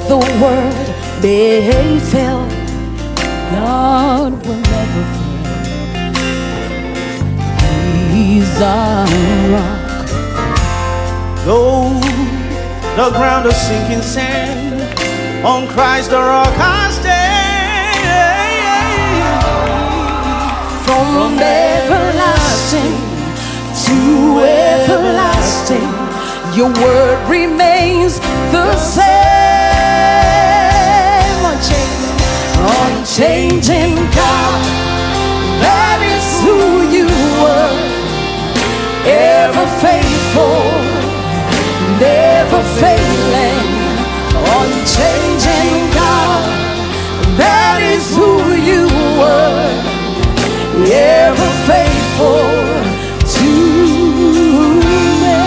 the world may fail, God will never fail. He's our rock. Though the ground is sinking sand, on Christ the rock I stand. From everlasting to everlasting, your word remains the same. Unchanging God, that is who you were. Ever faithful, never failing. Unchanging God, that is who you were. Ever faithful to me.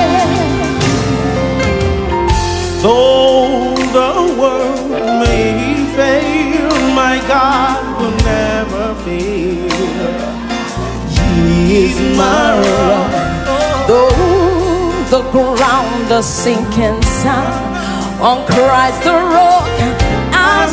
Though the world may fail, my God will never fail. He is my rock. Though the ground is sinking sand, on Christ the rock I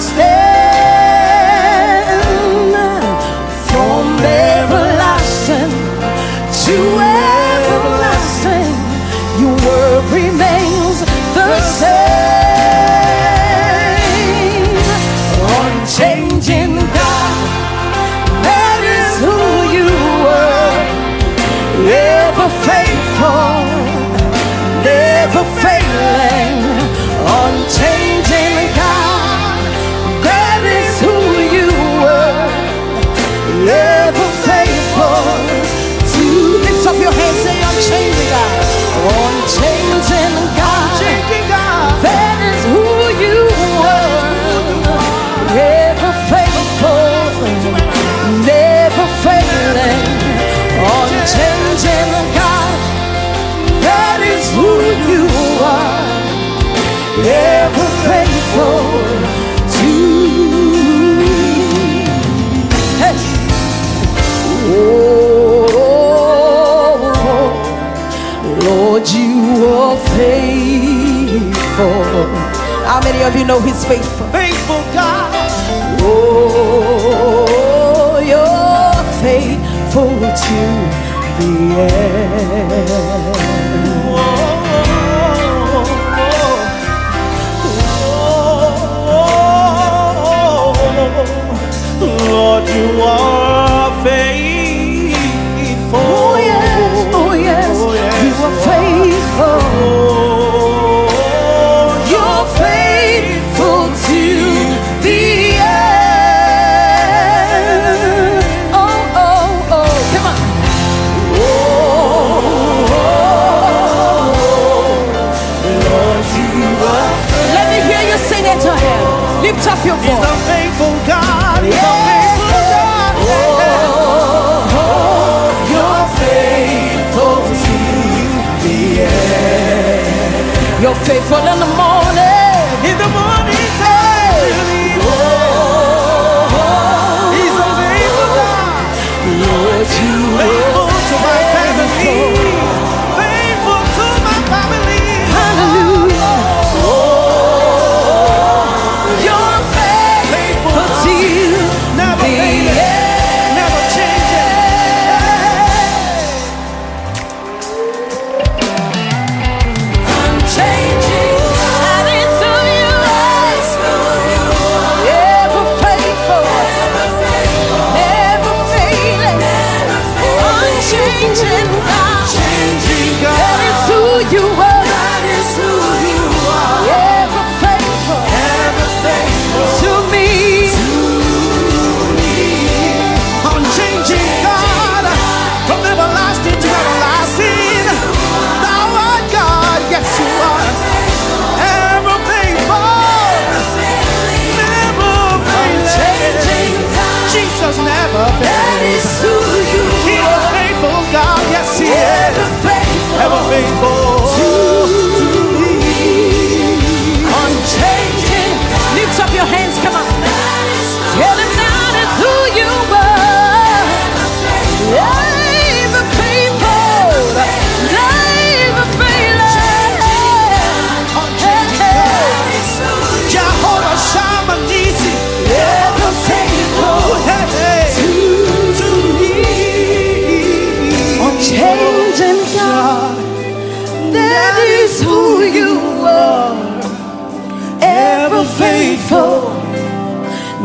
stand. From everlasting to everlasting, your word remains the same. Unchanging God, that is who you were. Ever faithful, never failing. Unchanging God, that is who you were. Ever faithful to lift up your hands, say unchanging God. Unchanging God, that is who you were. Ever faithful, never failing. Unchanging God, that is who you are. Ever faithful to me. Hey. Oh, Lord, you are faithful. How many of you know He's faithful? Faithful God. Oh, you're faithful to the end. Lord, you are faithful. Oh yes, oh yes, oh, yes. You are faithful. Oh, you're faithful to the end. Oh, oh, oh, come on. Lord, you are faithful. Let me hear you sing it to Him. Lift up your voice. He's a faithful God. He's a faithful God. You're faithful to the end. You're faithful in the morning. In the morning time. He's a faithful God. Lord, you faithful to my family. Faithful to my family. Hallelujah. You're faithful to Never the failing. end. Never changing. Unchanging.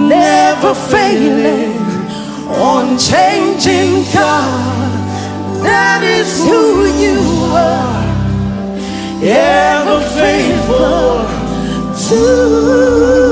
never failing, unchanging God. That is who you are, ever faithful to